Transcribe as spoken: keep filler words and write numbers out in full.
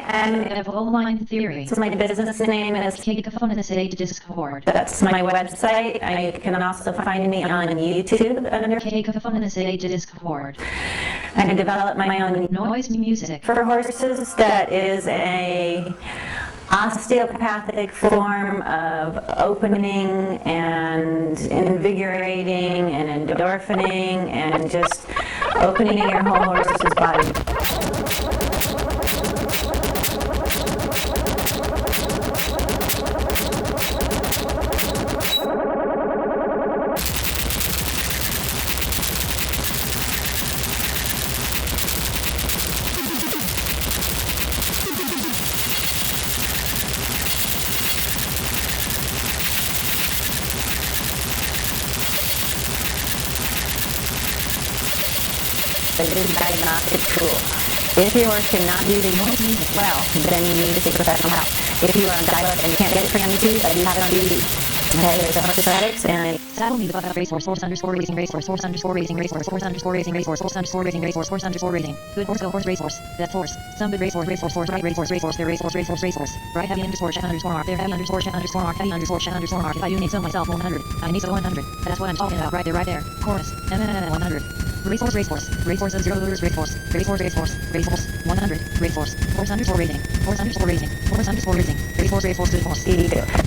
And Evoline Theory. so my business name is, Cacophonous Discord. that's my website. I can also find me on YouTube under, Cacophonous Discord. I develop my own Noise music. for horses that is a osteopathic form of opening and invigorating and endorphining and just opening your whole horse's body. It is a diagnostic tool. If your horse cannot do the noise music well, then you need to seek professional help. If you are on dial-up and you can't get it free on YouTube, I do have it on D V D. Okay, there's a Horse Athletics and Saddle me the butt up racehorse, horse underscore racing racehorse, horse underscore racing racehorse, horse underscore racing racehorse, horse underscore racing racehorse, horse underscore racing. Good horse, go horse, racehorse. That's horse. Some good racehorse, racehorse, horse, right racehorse, racehorse, there racehorse, racehorse, racehorse. Right heavy underscore check underscore mark, there heavy underscore check underscore mark, heavy underscore check underscore mark. If I do need so myself one hundred, I need so one hundred. That's what I'm talking about right there, right there. Chorus. M N N one hundred. Racehorse, racehorse, racehorse of zero lures, racehorse, racehorse, racehorse, racehorse, one hundred, racehorse, horse underscore racing, horse underscore racing, horse underscore racing, racehorse, racehorse, good horse. D V D.